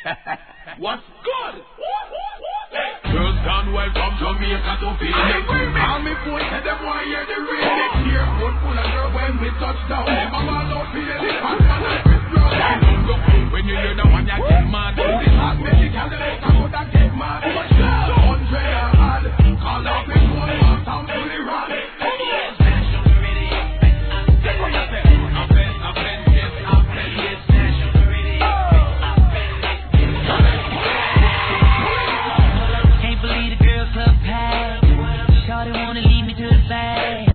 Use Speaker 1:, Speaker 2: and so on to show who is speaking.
Speaker 1: What's good? Girls gone well from Jamaica to Phoenix. All me boys said them want hear the remix. Here, one full of girl when we touch down. Them all out for the